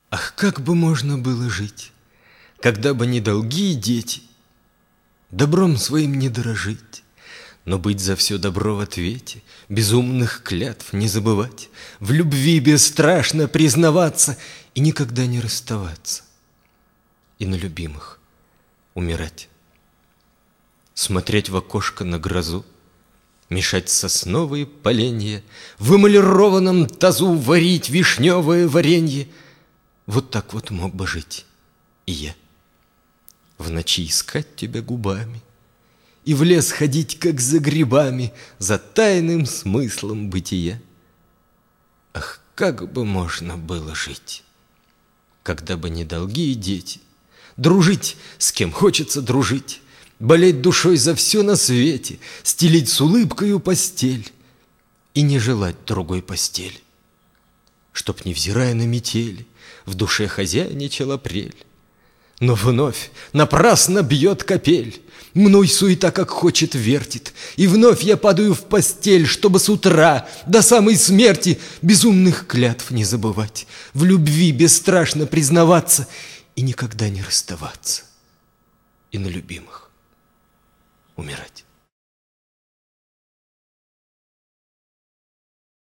Ах, как бы можно было жить, когда бы не долги и дети, добром своим не дорожить, но быть за все добро в ответе, безумных клятв не забывать, в любви бесстрашно признаваться и никогда не расставаться, и на любимых умирать. Смотреть в окошко на грозу, мешать сосновые поленья, в эмалированном тазу варить вишневое варенье. Вот так вот мог бы жить и я. В ночи искать тебя губами и в лес ходить, как за грибами, за тайным смыслом бытия. Ах, как бы можно было жить, когда бы не долги и дети, дружить, с кем хочется дружить, болеть душой за все на свете, стелить с улыбкою постель и не желать другой постели, чтоб, невзирая на метели, в душе хозяйничал апрель. Но вновь напрасно бьет капель, мной суета как хочет вертит, и вновь я падаю в постель, чтобы с утра до самой смерти безумных клятв не забывать, в любви бесстрашно признаваться и никогда не расставаться, и на любимых умирать.